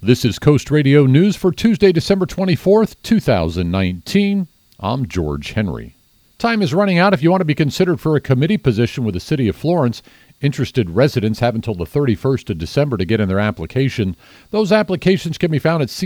This is Coast Radio News for Tuesday, December 24th, 2019. I'm George Henry. Time is running out if you want to be considered for a committee position with the City of Florence. Interested residents have until the 31st of December to get in their application. Those applications can be found at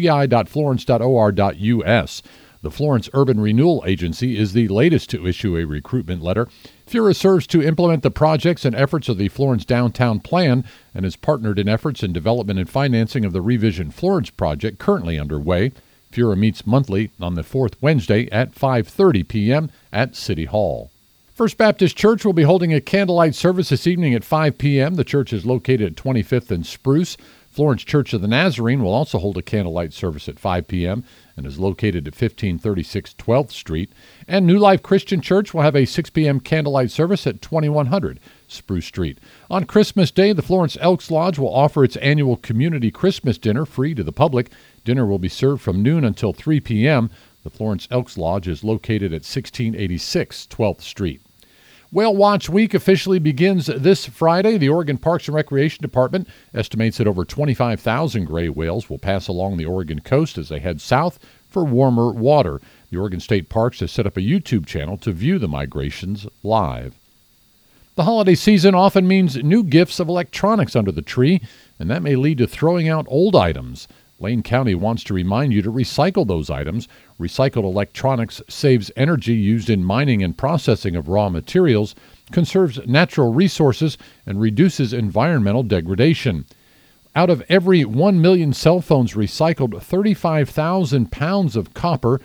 ci.florence.or.us. The Florence Urban Renewal Agency is the latest to issue a recruitment letter. FURA serves to implement the projects and efforts of the Florence Downtown Plan and has partnered in efforts in development and financing of the Revision Florence project currently underway. FURA meets monthly on the fourth Wednesday at 5:30 p.m. at City Hall. First Baptist Church will be holding a candlelight service this evening at 5 p.m. The church is located at 25th and Spruce. Florence Church of the Nazarene will also hold a candlelight service at 5 p.m. and is located at 1536 12th Street. And New Life Christian Church will have a 6 p.m. candlelight service at 2100 Spruce Street. On Christmas Day, the Florence Elks Lodge will offer its annual community Christmas dinner free to the public. Dinner will be served from noon until 3 p.m. The Florence Elks Lodge is located at 1686 12th Street. Whale Watch Week officially begins this Friday. The Oregon Parks and Recreation Department estimates that over 25,000 gray whales will pass along the Oregon coast as they head south for warmer water. The Oregon State Parks has set up a YouTube channel to view the migrations live. The holiday season often means new gifts of electronics under the tree, and that may lead to throwing out old items. Lane County wants to remind you to recycle those items. Recycled electronics saves energy used in mining and processing of raw materials, conserves natural resources, and reduces environmental degradation. Out of every 1 million cell phones recycled, 35,000 pounds of copper,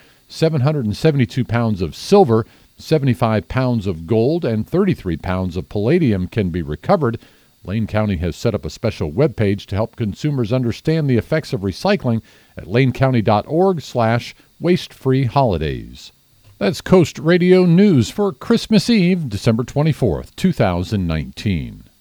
772 pounds of silver, 75 pounds of gold, and 33 pounds of palladium can be recovered. Lane County has set up a special webpage to help consumers understand the effects of recycling at lanecounty.org/wastefree holidays. That's Coast Radio News for Christmas Eve, December 24th, 2019.